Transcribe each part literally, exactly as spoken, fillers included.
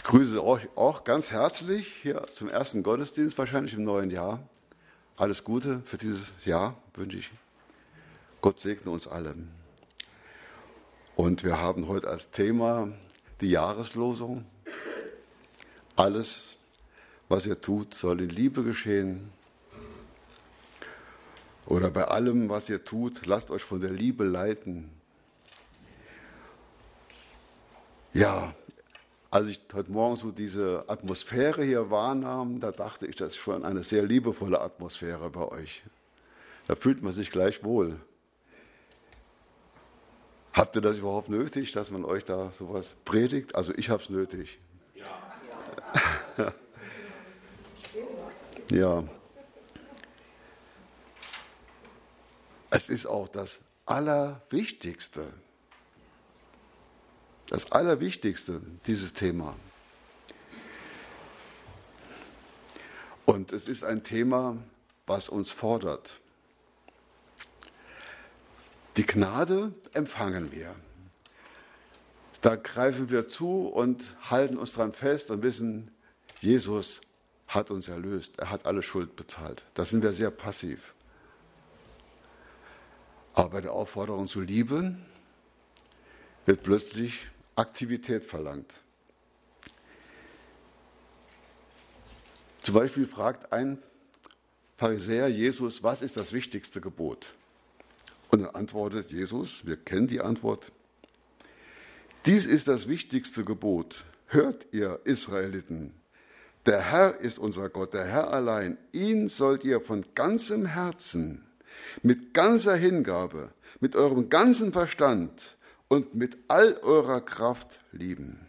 Ich grüße euch auch ganz herzlich hier zum ersten Gottesdienst, wahrscheinlich im neuen Jahr. Alles Gute für dieses Jahr wünsche ich. Gott segne uns alle. Und wir haben heute als Thema die Jahreslosung. Alles, was ihr tut, soll in Liebe geschehen. Oder bei allem, was ihr tut, lasst euch von der Liebe leiten. Ja, als ich heute Morgen so diese Atmosphäre hier wahrnahm, da dachte ich, das ist schon eine sehr liebevolle Atmosphäre bei euch. Da fühlt man sich gleich wohl. Habt ihr das überhaupt nötig, dass man euch da sowas predigt? Also ich habe es nötig. Ja. Ja. Es ist auch das Allerwichtigste. Das Allerwichtigste, dieses Thema. Und es ist ein Thema, was uns fordert. Die Gnade empfangen wir. Da greifen wir zu und halten uns dran fest und wissen, Jesus hat uns erlöst. Er hat alle Schuld bezahlt. Da sind wir sehr passiv. Aber bei der Aufforderung zu lieben wird plötzlich Aktivität verlangt. Zum Beispiel fragt ein Pharisäer Jesus, was ist das wichtigste Gebot? Und dann antwortet Jesus, wir kennen die Antwort, dies ist das wichtigste Gebot. Hört ihr Israeliten, der Herr ist unser Gott, der Herr allein. Ihn sollt ihr von ganzem Herzen, mit ganzer Hingabe, mit eurem ganzen Verstand und mit all eurer Kraft lieben.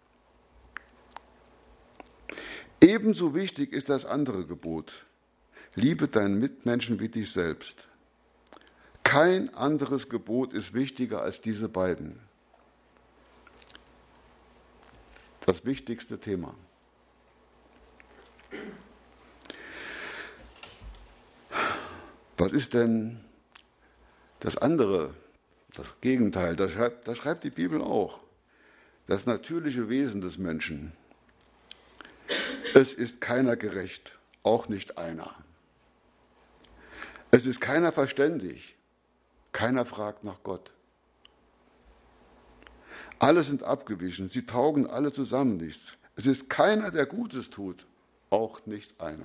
Ebenso wichtig ist das andere Gebot. Liebe deinen Mitmenschen wie dich selbst. Kein anderes Gebot ist wichtiger als diese beiden. Das wichtigste Thema. Was ist denn das andere, das Gegenteil? Da schreibt, da schreibt die Bibel auch. Das natürliche Wesen des Menschen. Es ist keiner gerecht, auch nicht einer. Es ist keiner verständig, keiner fragt nach Gott. Alle sind abgewichen, sie taugen alle zusammen nichts. Es ist keiner, der Gutes tut, auch nicht einer.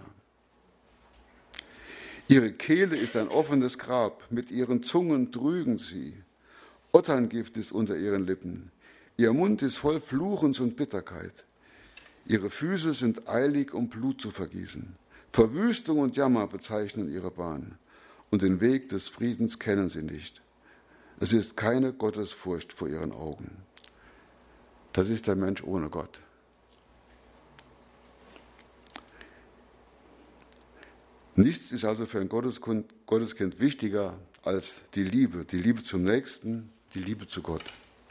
Ihre Kehle ist ein offenes Grab, mit ihren Zungen trügen sie. Otterngift ist unter ihren Lippen. Ihr Mund ist voll Fluchens und Bitterkeit. Ihre Füße sind eilig, um Blut zu vergießen. Verwüstung und Jammer bezeichnen ihre Bahn. Und den Weg des Friedens kennen sie nicht. Es ist keine Gottesfurcht vor ihren Augen. Das ist der Mensch ohne Gott. Nichts ist also für ein Gotteskind wichtiger als die Liebe, die Liebe zum Nächsten, die Liebe zu Gott.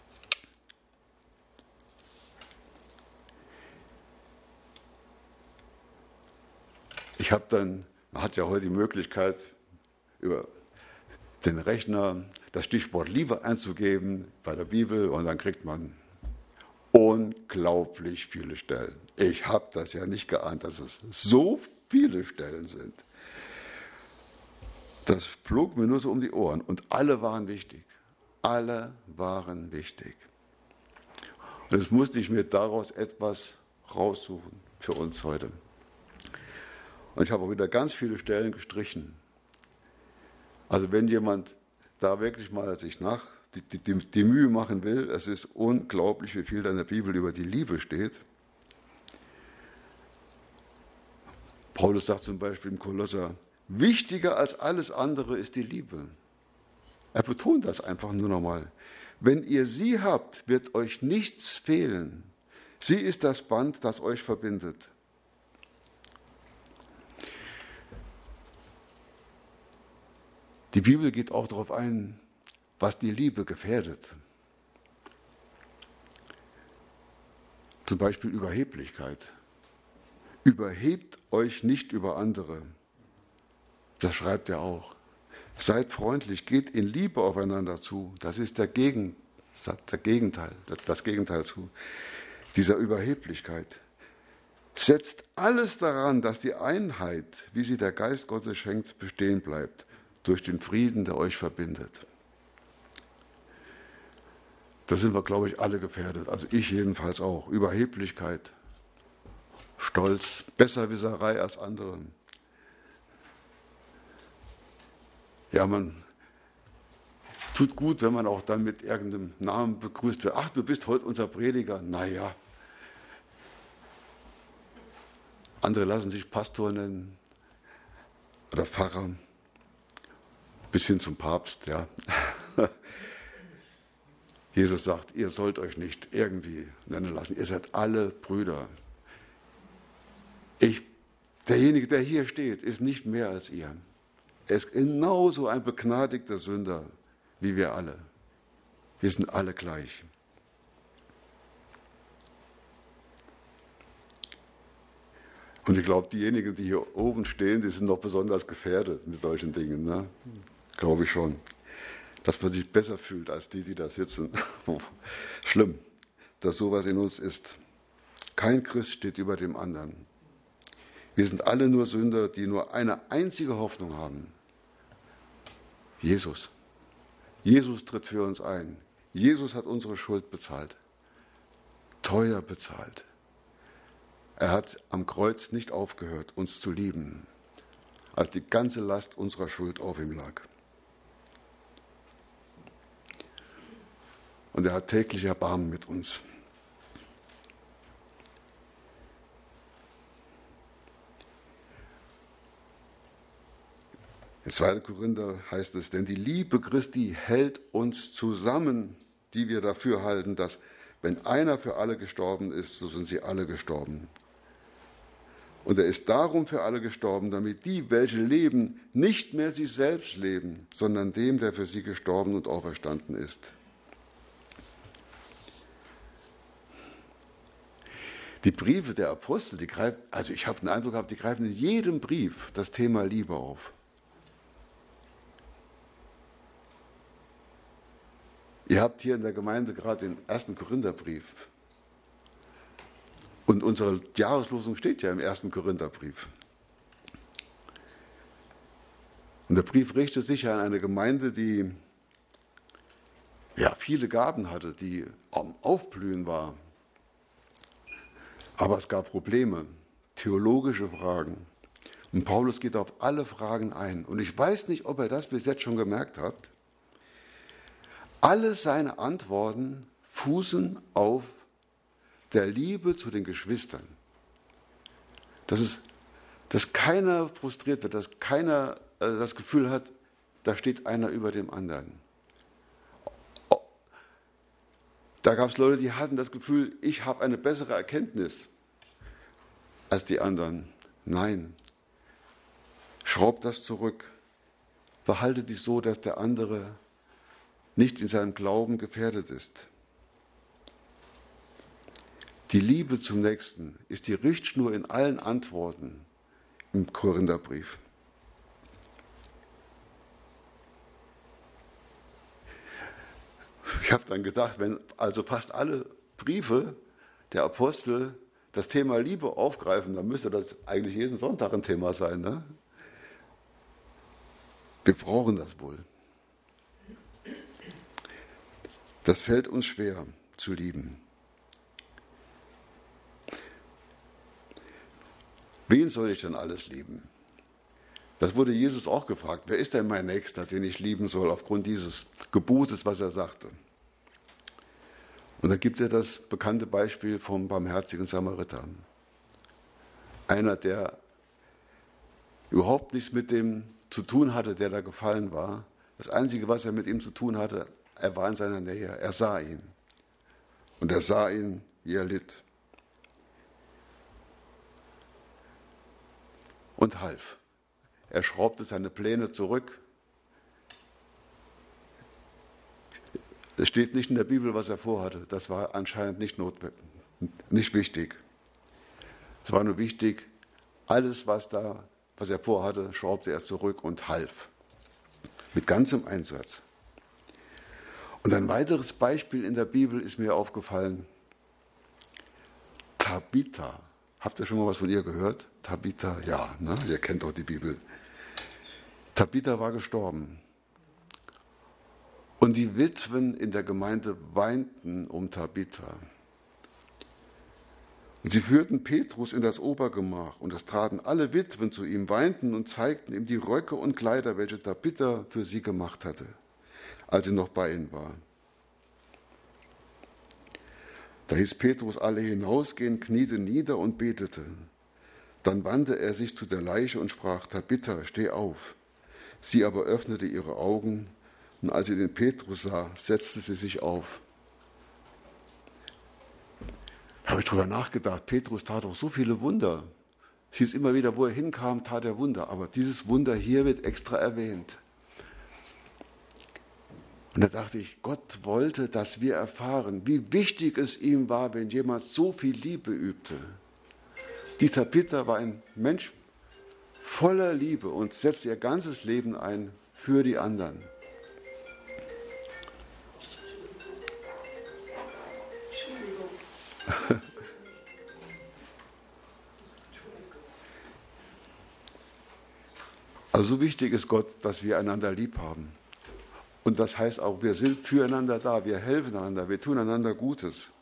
Ich habe dann, man hat ja heute die Möglichkeit, über den Rechner das Stichwort Liebe einzugeben bei der Bibel und dann kriegt man unglaublich viele Stellen. Ich habe das ja nicht geahnt, dass es so viele Stellen sind. Das flog mir nur so um die Ohren und alle waren wichtig. Alle waren wichtig. Und jetzt musste ich mir daraus etwas raussuchen für uns heute. Und ich habe auch wieder ganz viele Stellen gestrichen. Also wenn jemand da wirklich mal sich nach die, die, die Mühe machen will, es ist unglaublich, wie viel da in der Bibel über die Liebe steht. Paulus sagt zum Beispiel im Kolosser, wichtiger als alles andere ist die Liebe. Er betont das einfach nur nochmal. Wenn ihr sie habt, wird euch nichts fehlen. Sie ist das Band, das euch verbindet. Die Bibel geht auch darauf ein, was die Liebe gefährdet. Zum Beispiel Überheblichkeit. Überhebt euch nicht über andere. Das schreibt er auch. Seid freundlich, geht in Liebe aufeinander zu. Das ist der, Gegen, der Gegenteil, das, das Gegenteil zu. dieser Überheblichkeit. Setzt alles daran, dass die Einheit, wie sie der Geist Gottes schenkt, bestehen bleibt, durch den Frieden, der euch verbindet. Da sind wir, glaube ich, alle gefährdet. Also ich jedenfalls auch. Überheblichkeit, Stolz, Besserwisserei als andere. Ja, man tut gut, wenn man auch dann mit irgendeinem Namen begrüßt wird. Ach, du bist heute unser Prediger. Naja. Andere lassen sich Pastor nennen oder Pfarrer, bis hin zum Papst. Ja. Jesus sagt, ihr sollt euch nicht irgendwie nennen lassen. Ihr seid alle Brüder. Ich, derjenige, der hier steht, ist nicht mehr als ihr. Er ist genauso ein begnadigter Sünder wie wir alle. Wir sind alle gleich. Und ich glaube, diejenigen, die hier oben stehen, die sind noch besonders gefährdet mit solchen Dingen. Ne? Glaube ich schon. Dass man sich besser fühlt als die, die da sitzen. Schlimm, dass sowas in uns ist. Kein Christ steht über dem anderen. Wir sind alle nur Sünder, die nur eine einzige Hoffnung haben. Jesus. Jesus tritt für uns ein. Jesus hat unsere Schuld bezahlt. Teuer bezahlt. Er hat am Kreuz nicht aufgehört, uns zu lieben, als die ganze Last unserer Schuld auf ihm lag. Und er hat täglich Erbarmen mit uns. In zweiten Korinther heißt es, denn die Liebe Christi hält uns zusammen, die wir dafür halten, dass wenn einer für alle gestorben ist, so sind sie alle gestorben. Und er ist darum für alle gestorben, damit die, welche leben, nicht mehr sich selbst leben, sondern dem, der für sie gestorben und auferstanden ist. Die Briefe der Apostel, die greifen, also ich habe den Eindruck gehabt, die greifen in jedem Brief das Thema Liebe auf. Ihr habt hier in der Gemeinde gerade den ersten Korintherbrief. Und unsere Jahreslosung steht ja im ersten Korintherbrief. Und der Brief richtet sich an eine Gemeinde, die ja, viele Gaben hatte, die am Aufblühen war. Aber es gab Probleme, theologische Fragen. Und Paulus geht auf alle Fragen ein. Und ich weiß nicht, ob ihr das bis jetzt schon gemerkt habt. Alle seine Antworten fußen auf der Liebe zu den Geschwistern. Dass, es, dass keiner frustriert wird, dass keiner äh, das Gefühl hat, da steht einer über dem anderen. Oh, da gab es Leute, die hatten das Gefühl, ich habe eine bessere Erkenntnis als die anderen. Nein, schraub das zurück. Verhalte dich so, dass der andere nicht in seinem Glauben gefährdet ist. Die Liebe zum Nächsten ist die Richtschnur in allen Antworten im Korintherbrief. Ich habe dann gedacht, wenn also fast alle Briefe der Apostel das Thema Liebe aufgreifen, dann müsste das eigentlich jeden Sonntag ein Thema sein. Ne? Wir brauchen das wohl. Das fällt uns schwer zu lieben. Wen soll ich denn alles lieben? Das wurde Jesus auch gefragt. Wer ist denn mein Nächster, den ich lieben soll, aufgrund dieses Gebotes, was er sagte? Und da gibt er das bekannte Beispiel vom barmherzigen Samariter. Einer, der überhaupt nichts mit dem zu tun hatte, der da gefallen war. Das Einzige, was er mit ihm zu tun hatte, er war in seiner Nähe. Er sah ihn. Und er sah ihn, wie er litt. Und half. Er schraubte seine Pläne zurück. Es steht nicht in der Bibel, was er vorhatte. Das war anscheinend nicht notwendig, nicht wichtig. Es war nur wichtig, alles, was da, was er vorhatte, schraubte er zurück und half. Mit ganzem Einsatz. Und ein weiteres Beispiel in der Bibel ist mir aufgefallen. Tabitha. Habt ihr schon mal was von ihr gehört? Tabitha, ja, ne? Ihr kennt doch die Bibel. Tabitha war gestorben. Und die Witwen in der Gemeinde weinten um Tabitha. Und sie führten Petrus in das Obergemach, und es traten alle Witwen zu ihm, weinten und zeigten ihm die Röcke und Kleider, welche Tabitha für sie gemacht hatte, als sie noch bei ihnen war. Da hieß Petrus alle hinausgehen, kniete nieder und betete. Dann wandte er sich zu der Leiche und sprach: Tabitha, steh auf. Sie aber öffnete ihre Augen, und als sie den Petrus sah, setzte sie sich auf. Da habe ich drüber nachgedacht, Petrus tat doch so viele Wunder. Es hieß immer wieder, wo er hinkam, tat er Wunder. Aber dieses Wunder hier wird extra erwähnt. Und da dachte ich, Gott wollte, dass wir erfahren, wie wichtig es ihm war, wenn jemand so viel Liebe übte. Dieser Tabitha war ein Mensch voller Liebe und setzte ihr ganzes Leben ein für die anderen. Also so wichtig ist Gott, dass wir einander lieb haben. Und das heißt auch, wir sind füreinander da, wir helfen einander, wir tun einander Gutes.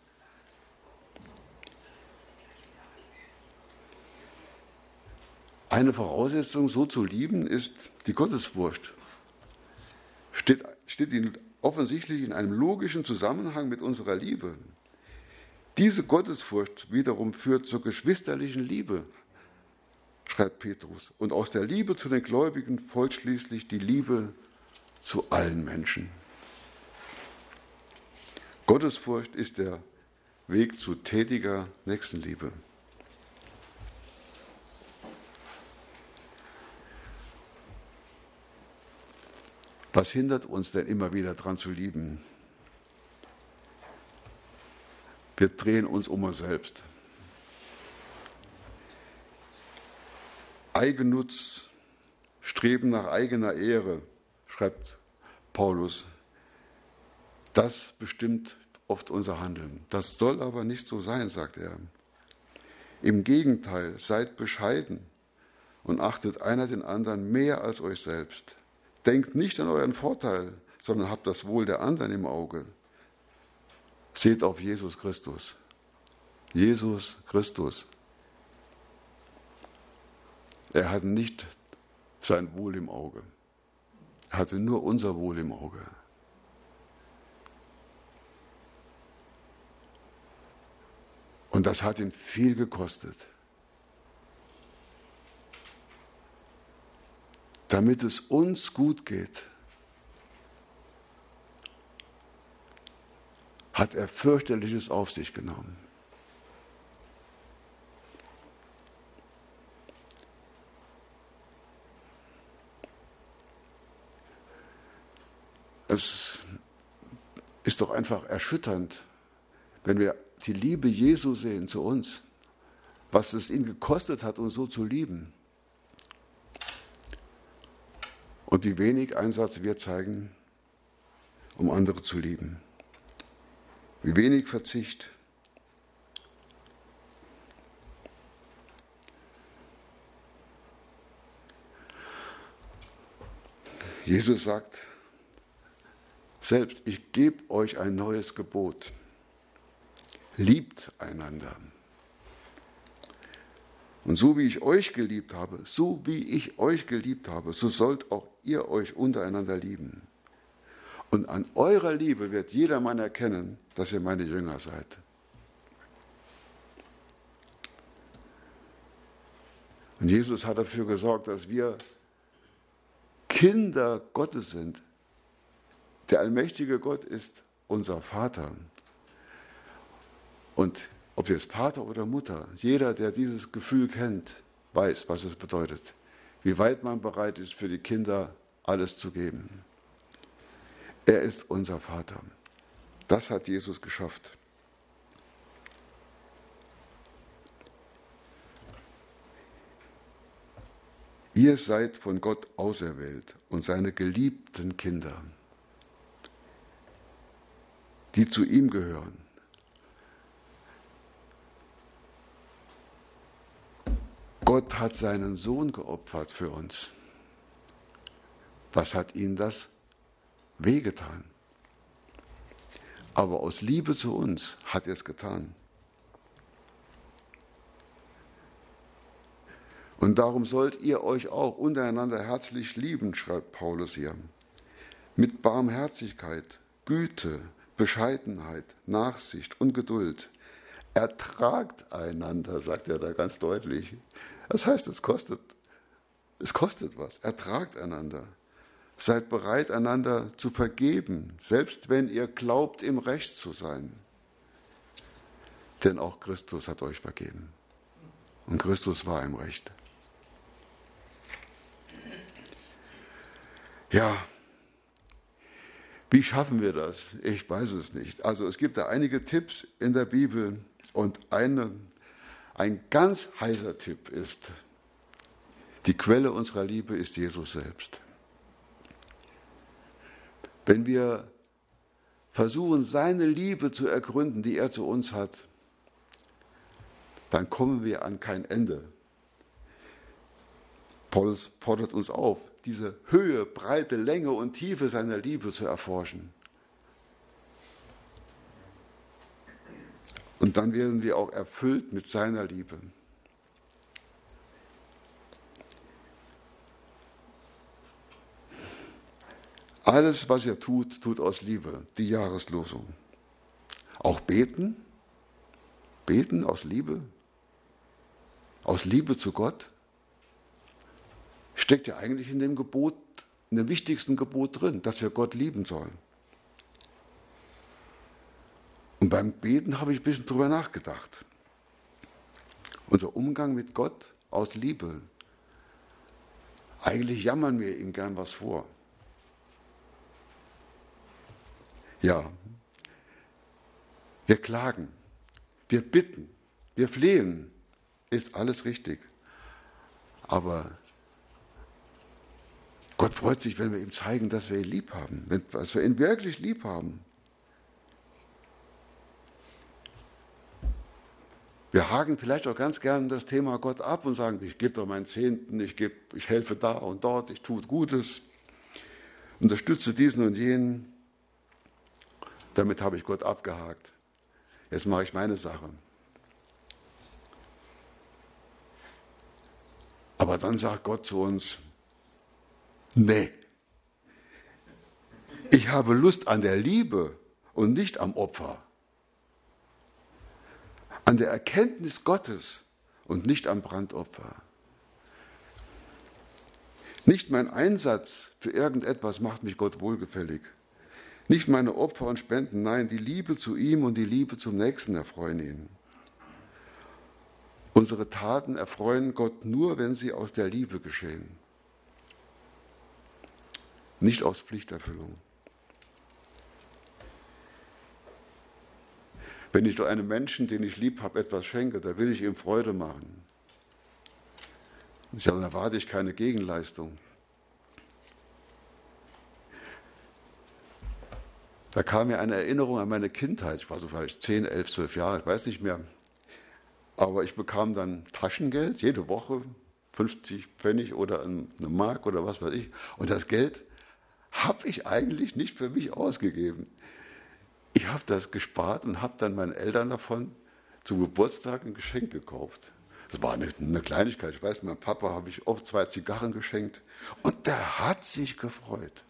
Eine Voraussetzung, so zu lieben, ist die Gottesfurcht. Steht, steht in, offensichtlich in einem logischen Zusammenhang mit unserer Liebe. Diese Gottesfurcht wiederum führt zur geschwisterlichen Liebe, schreibt Petrus. Und aus der Liebe zu den Gläubigen folgt schließlich die Liebe zu allen Menschen. Gottesfurcht ist der Weg zu tätiger Nächstenliebe. Was hindert uns denn immer wieder daran zu lieben? Wir drehen uns um uns selbst. Eigennutz, Streben nach eigener Ehre, schreibt Paulus, das bestimmt oft unser Handeln. Das soll aber nicht so sein, sagt er. Im Gegenteil, seid bescheiden und achtet einer den anderen mehr als euch selbst. Denkt nicht an euren Vorteil, sondern habt das Wohl der anderen im Auge. Seht auf Jesus Christus. Jesus Christus. Er hatte nicht sein Wohl im Auge. Er hatte nur unser Wohl im Auge. Und das hat ihn viel gekostet. Damit es uns gut geht, hat er fürchterliches auf sich genommen. Es ist doch einfach erschütternd, wenn wir die Liebe Jesu sehen zu uns, was es ihn gekostet hat, uns so zu lieben. Und wie wenig Einsatz wir zeigen, um andere zu lieben. Wie wenig Verzicht. Jesus sagt selbst, ich gebe euch ein neues Gebot. Liebt einander. Und so wie ich euch geliebt habe, so wie ich euch geliebt habe, so sollt auch ihr euch untereinander lieben. Und an eurer Liebe wird jedermann erkennen, dass ihr meine Jünger seid. Und Jesus hat dafür gesorgt, dass wir Kinder Gottes sind. Der allmächtige Gott ist unser Vater. Und ob jetzt Vater oder Mutter, jeder, der dieses Gefühl kennt, weiß, was es bedeutet. Wie weit man bereit ist, für die Kinder alles zu geben. Er ist unser Vater. Das hat Jesus geschafft. Ihr seid von Gott auserwählt und seine geliebten Kinder, die zu ihm gehören. Gott hat seinen Sohn geopfert für uns. Was hat ihn das wehgetan? Aber aus Liebe zu uns hat er es getan. Und darum sollt ihr euch auch untereinander herzlich lieben, schreibt Paulus hier. Mit Barmherzigkeit, Güte, Bescheidenheit, Nachsicht und Geduld. Ertragt einander, sagt er da ganz deutlich. Das heißt, es kostet, es kostet was. Ertragt einander. Seid bereit, einander zu vergeben, selbst wenn ihr glaubt, im Recht zu sein. Denn auch Christus hat euch vergeben. Und Christus war im Recht. Ja, wie schaffen wir das? Ich weiß es nicht. Also es gibt da einige Tipps in der Bibel und eine, ein ganz heißer Tipp ist, die Quelle unserer Liebe ist Jesus selbst. Wenn wir versuchen, seine Liebe zu ergründen, die er zu uns hat, dann kommen wir an kein Ende. Paulus fordert uns auf, diese Höhe, Breite, Länge und Tiefe seiner Liebe zu erforschen. Und dann werden wir auch erfüllt mit seiner Liebe. Alles, was ihr tut, tut aus Liebe, die Jahreslosung. Auch beten, beten aus Liebe, aus Liebe zu Gott, steckt ja eigentlich in dem Gebot, in dem wichtigsten Gebot drin, dass wir Gott lieben sollen. Und beim Beten habe ich ein bisschen drüber nachgedacht. Unser Umgang mit Gott aus Liebe. Eigentlich jammern wir ihm gern was vor. Ja, wir klagen, wir bitten, wir flehen, ist alles richtig. Aber Gott freut sich, wenn wir ihm zeigen, dass wir ihn lieb haben, wenn, dass wir ihn wirklich lieb haben. Wir haken vielleicht auch ganz gern das Thema Gott ab und sagen, ich gebe doch meinen Zehnten, ich, gebe, ich helfe da und dort, ich tue Gutes, unterstütze diesen und jenen. Damit habe ich Gott abgehakt. Jetzt mache ich meine Sache. Aber dann sagt Gott zu uns, nee, ich habe Lust an der Liebe und nicht am Opfer. An der Erkenntnis Gottes und nicht am Brandopfer. Nicht mein Einsatz für irgendetwas macht mich Gott wohlgefällig. Nicht meine Opfer und Spenden, nein, die Liebe zu ihm und die Liebe zum Nächsten erfreuen ihn. Unsere Taten erfreuen Gott nur, wenn sie aus der Liebe geschehen. Nicht aus Pflichterfüllung. Wenn ich doch einem Menschen, den ich lieb habe, etwas schenke, da will ich ihm Freude machen. Ja, dann erwarte ich keine Gegenleistung. Da kam mir eine Erinnerung an meine Kindheit. Ich war so vielleicht zehn, elf, zwölf Jahre, ich weiß nicht mehr. Aber ich bekam dann Taschengeld, jede Woche, fünfzig Pfennig oder eine Mark oder was weiß ich. Und das Geld habe ich eigentlich nicht für mich ausgegeben. Ich habe das gespart und habe dann meinen Eltern davon zum Geburtstag ein Geschenk gekauft. Das war eine, eine Kleinigkeit. Ich weiß, meinem Papa habe ich oft zwei Zigarren geschenkt. Und der hat sich gefreut.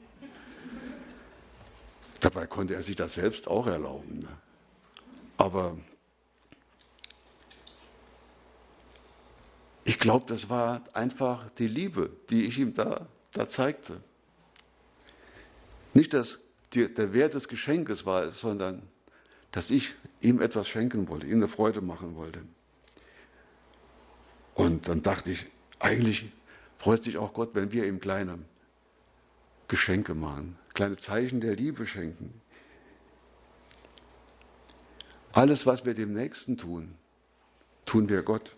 Dabei konnte er sich das selbst auch erlauben. Ne? Aber ich glaube, das war einfach die Liebe, die ich ihm da, da zeigte. Nicht, dass die, der Wert des Geschenkes war es, sondern dass ich ihm etwas schenken wollte, ihm eine Freude machen wollte. Und dann dachte ich, eigentlich freut sich auch Gott, wenn wir ihm kleine Geschenke machen, kleine Zeichen der Liebe schenken. Alles, was wir dem Nächsten tun, tun wir Gott.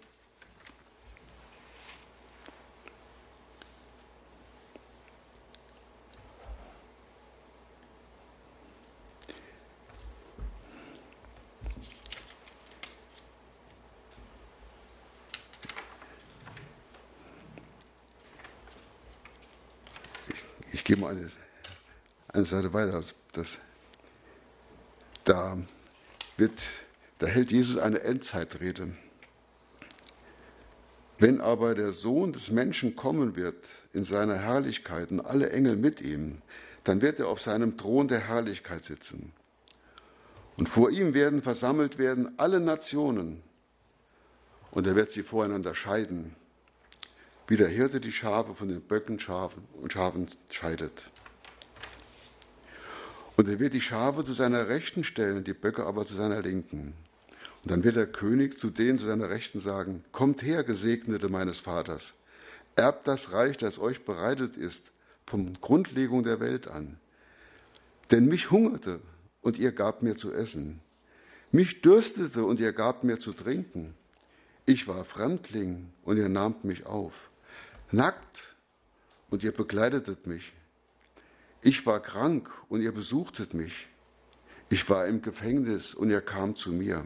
Ich gehe mal eine, eine Seite weiter. Das, da, wird, da hält Jesus eine Endzeitrede. Wenn aber der Sohn des Menschen kommen wird in seiner Herrlichkeit und alle Engel mit ihm, dann wird er auf seinem Thron der Herrlichkeit sitzen. Und vor ihm werden versammelt werden alle Nationen. Und er wird sie voreinander scheiden, wie der Hirte die Schafe von den Böcken Schafen und Schafen scheidet. Und er wird die Schafe zu seiner Rechten stellen, die Böcke aber zu seiner Linken. Und dann wird der König zu denen zu seiner Rechten sagen: Kommt her, Gesegnete meines Vaters, erbt das Reich, das euch bereitet ist, von Grundlegung der Welt an. Denn mich hungerte, und ihr gabt mir zu essen. Mich dürstete, und ihr gabt mir zu trinken. Ich war Fremdling, und ihr nahmt mich auf. Nackt, und ihr bekleidetet mich. Ich war krank, und ihr besuchtet mich. Ich war im Gefängnis, und ihr kamt zu mir.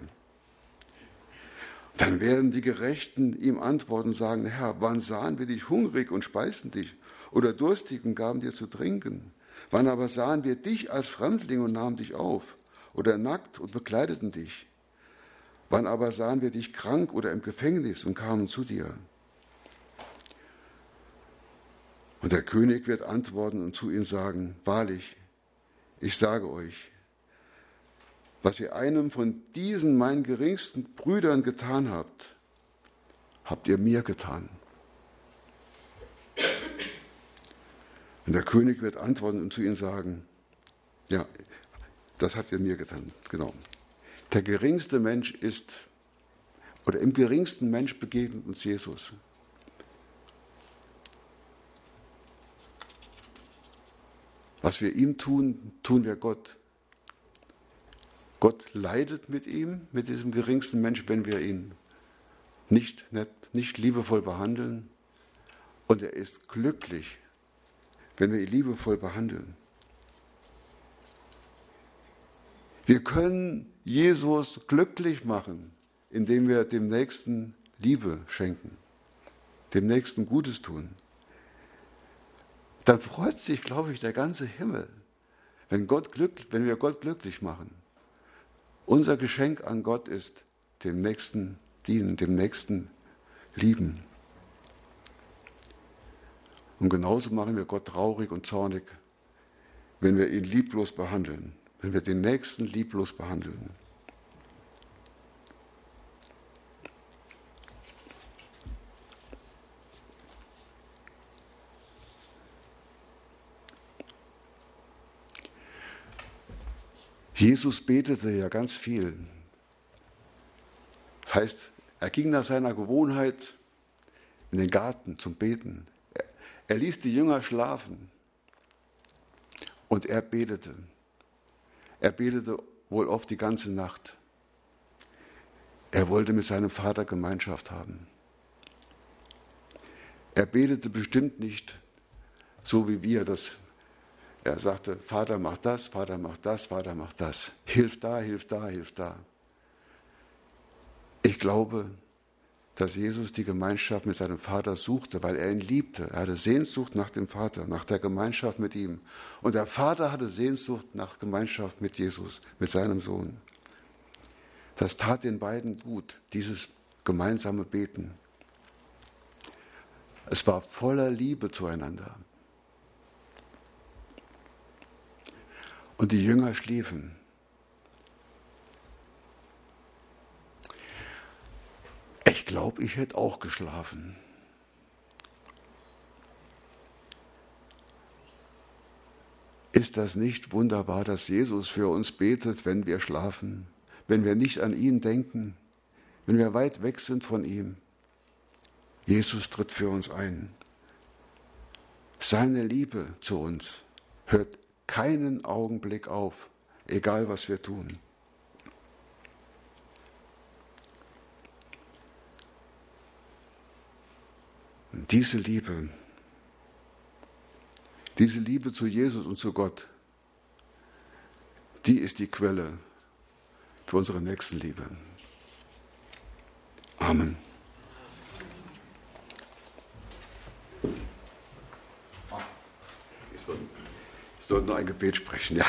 Dann werden die Gerechten ihm antworten und sagen: Herr, wann sahen wir dich hungrig und speisten dich, oder durstig und gaben dir zu trinken? Wann aber sahen wir dich als Fremdling und nahmen dich auf, oder nackt und bekleideten dich? Wann aber sahen wir dich krank oder im Gefängnis und kamen zu dir? Und der König wird antworten und zu ihnen sagen: Wahrlich, ich sage euch, was ihr einem von diesen meinen geringsten Brüdern getan habt, habt ihr mir getan. Und der König wird antworten und zu ihnen sagen: Ja, das habt ihr mir getan, genau. Der geringste Mensch ist, oder im geringsten Mensch begegnet uns Jesus. Was wir ihm tun, tun wir Gott. Gott leidet mit ihm, mit diesem geringsten Mensch, wenn wir ihn nicht, nett, nicht liebevoll behandeln. Und er ist glücklich, wenn wir ihn liebevoll behandeln. Wir können Jesus glücklich machen, indem wir dem Nächsten Liebe schenken, dem Nächsten Gutes tun. Dann freut sich, glaube ich, der ganze Himmel, wenn, Gott glück, wenn wir Gott glücklich machen. Unser Geschenk an Gott ist dem Nächsten dienen, dem Nächsten lieben. Und genauso machen wir Gott traurig und zornig, wenn wir ihn lieblos behandeln, wenn wir den Nächsten lieblos behandeln. Jesus betete ja ganz viel. Das heißt, er ging nach seiner Gewohnheit in den Garten zum Beten. Er ließ die Jünger schlafen und er betete. Er betete wohl oft die ganze Nacht. Er wollte mit seinem Vater Gemeinschaft haben. Er betete bestimmt nicht so wie wir das. Er sagte: Vater, mach das, Vater, mach das, Vater, mach das. Hilf da, hilf da, hilf da. Ich glaube, dass Jesus die Gemeinschaft mit seinem Vater suchte, weil er ihn liebte. Er hatte Sehnsucht nach dem Vater, nach der Gemeinschaft mit ihm. Und der Vater hatte Sehnsucht nach Gemeinschaft mit Jesus, mit seinem Sohn. Das tat den beiden gut, dieses gemeinsame Beten. Es war voller Liebe zueinander. Und die Jünger schliefen. Ich glaube, ich hätte auch geschlafen. Ist das nicht wunderbar, dass Jesus für uns betet, wenn wir schlafen, wenn wir nicht an ihn denken, wenn wir weit weg sind von ihm? Jesus tritt für uns ein. Seine Liebe zu uns hört keinen Augenblick auf, egal was wir tun. Und diese Liebe, diese Liebe zu Jesus und zu Gott, die ist die Quelle für unsere Nächstenliebe. Amen. Ich sollte nur ein Gebet sprechen, ja.